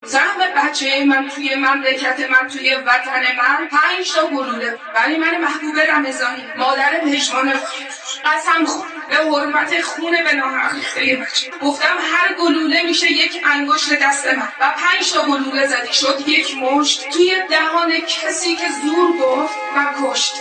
زحم بچه من توی مملکت من توی وطن من 5 تا گلوله، ولی من محبوب رمضانی مادر پشمان قسم خورد به حرمت خون به ناحق ریخته بچه، گفتم هر گلوله میشه یک انگشت دست من و 5 تا گلوله زدی شد یک مشت توی دهان کسی که زور گفت و کشت.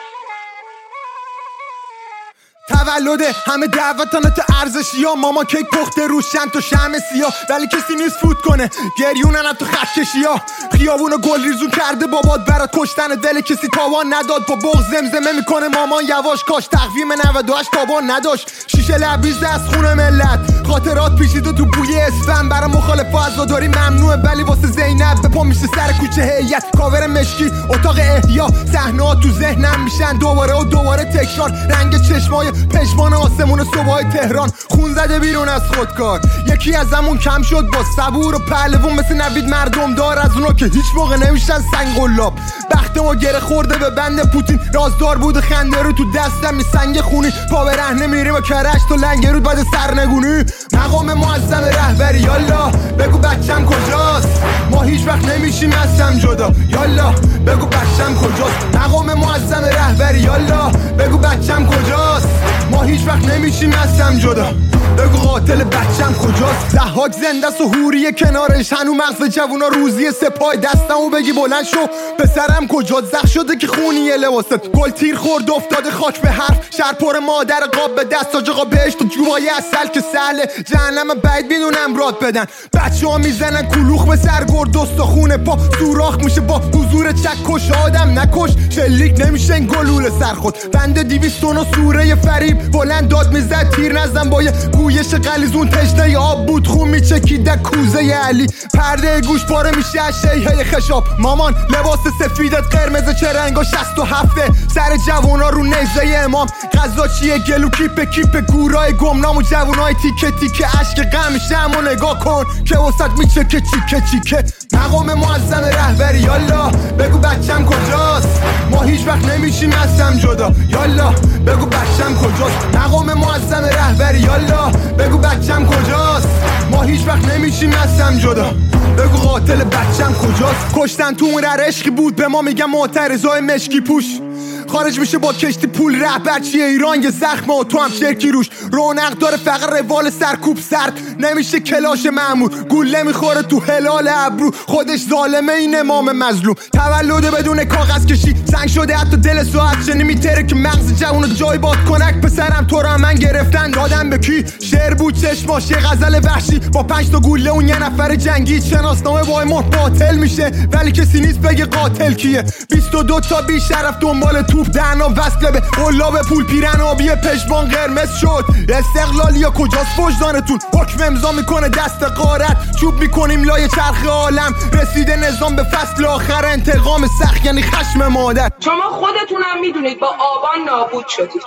تولد همه دعوتانت ارزشی ها، ماما کیک پخته روش چند تا شمع سیاه، ولی کسی نیست فوت کنه گریونن تو خط کشی ها. خیابونو گل ریزون کرده بابات برات کشتن دل کسی تاوان نداد، با بغض زمزمه میکنه مامان یواش کاش تقویم 98 تاوان نداشت. شیشه لبریز از خون ملت خاطرات پیچیده تو بوی اسفند، برای مخالف عزاداری ممنوعه ولی واسه زینب به پا میشه سر کوچه هیئت. کاور مشکی اتاق احیا، صحنه‌ها تو ذهنم میشن دوباره و دوباره تکرار، رنگ چشمای پشمان آسمون صبحای تهران خون زده بیرون از خودکار. یکی از همون کم شد با صبور و پهلوون مثل نوید مردم دار، از اونا که هیچ موقع نمیشن سنگ قلاب. بخت ما گره خورده به بند پوتین، رازدار بود خنده رو تو دستم می سنگ خونی، پا به رهنه میریم و کرش تو لنگرود بعد سرنگونی. مقام معظم رهبری یالا بگو بچم کجاست، ما هیچ وقت نمیشیم ازم جدا یالا بگو بچم کجاست. مقام معظم رهبری یالا بگو بچم کجاست، ما هیچ وقت نمیشیم ازم جدا بگو قاتل بچم کجاست. ضحاک زنده است و حوریه کنارش، هنو مغز جوونا روزی سپای دستمو بگی بلند شو پسرم کجا زخ شده که خونیه لباست گل تیر خورد افتاده خاک به حرف، شهر پر مادر قاب به دست آج آقا بهشت و جوهای اصل که سهله جهنم بعید میدونم راد بدن. بچه ها میزنن کلوخ به سر گرد استخونه پا سوراخ میشه با حضور چکش، آدم نکش شلیک نمیشه این گلوله سر خود. بنده 209 سوره فریب بلند داد میزد تیر نزن با یه گویش غلیظون، تشنه آب بود خون میچکید کوزه علی، پرده گوش پاره میشه از شیهه خشاب. مامان لباس سفیدت قرمز چه رنگا 67 سر جوونا رو نیزه امام، غذا چیه گلو کیپ گورای گمنام و جوونای تیکه تیکه اشک غمشم و نگاه کن که وسط میچکه چیکه. مقام معظم رهبری یالا بگو بچم کجاست، ما هیچ وقت نمیشیم ازم جدا یالا بگو بچم کجاست. مقام معظم رهبری یالا بگو بچم کجاست، ما هیچ وقت نمیشیم ازم جدا بگو قاتل بچم کجاست. کشتن تو اون عشقی بود به ما میگن معترضای مشکی پوش، خارج میشه با کشتی پول رهبر چیه ایران یه زخمه و تو هم شرکی روش، رونق داره فقط روال سرکوب سرد نمیشه کلاش معمول، گوله میخوره تو هلال ابرو خودش ظالمه این امام مظلوم. تولد بدون کاغذ کشی سنگ شده حتی دل ساعت شنی میتره که مغز جوونو جای باد کنک پسرم تو رو من گرفتن دادم به کی، شعر بود چشماش یه غزل وحشی با 5 تا گوله اون یه نفر جنگی، شناسنامه وای مهر باطل میشه ولی کسی نیست بگه قاتل کیه. 22 تا بی شرف دنبال توپ دهنا وصله به قلاب پول پیرن آبی پشمان قرمز شد. استقلالیا کجاست وجدانتون، حکم امضا میکنه دست غارت چوب میکنیم لای چرخ عالم، رسیده نظام به فصل آخر انتقام سخت یعنی خشم مادر. شما خودتونم میدونید با آبان نابود شدید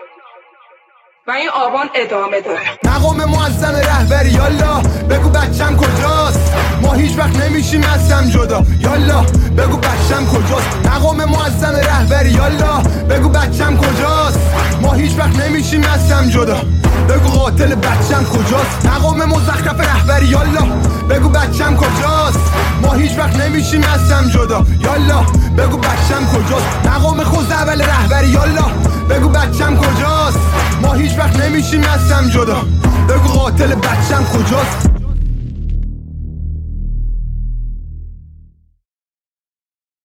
و این آبان ادامه داره. مقام معظم رهبری یالا بگو بچم کجاست، ما هیچ وقت نمیشیم ازم جدا یالا بگو بچم کجاست. مقام معظم رهبری یالا بگو بچم کجاست، ما هیچ وقت نمیشیم ازم جدا بگو قاتل بچم کجاست. مقام مزخرف رهبری یالا بگو بچم کجاست، ما هیچ وقت نمیشیم ازم جدا یالا بگو بچم کجاست. مقام خود اول رهبری یالا بگو بچم کجاست، ما هیچ وقت نمیشیم ازم جدا بگو قاتل بچم کجاست.